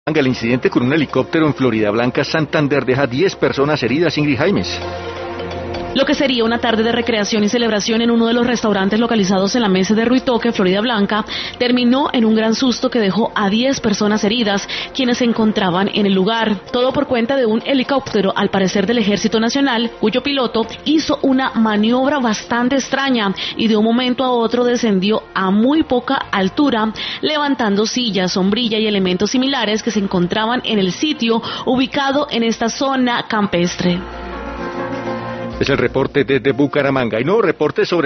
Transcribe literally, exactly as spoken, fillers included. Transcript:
El incidente con un helicóptero en Floridablanca, Santander, deja diez personas heridas. Ingrid Jaimes. Lo que sería una tarde de recreación y celebración en uno de los restaurantes localizados en la Mesa de Ruitoque, Floridablanca, terminó en un gran susto que dejó a diez personas heridas, quienes se encontraban en el lugar. Todo por cuenta de un helicóptero, al parecer del Ejército Nacional, cuyo piloto hizo una maniobra bastante extraña y de un momento a otro descendió a muy poca altura, levantando sillas, sombrilla y elementos similares que se encontraban en el sitio ubicado en esta zona campestre. Es el reporte desde Bucaramanga. Y nuevo reporte sobre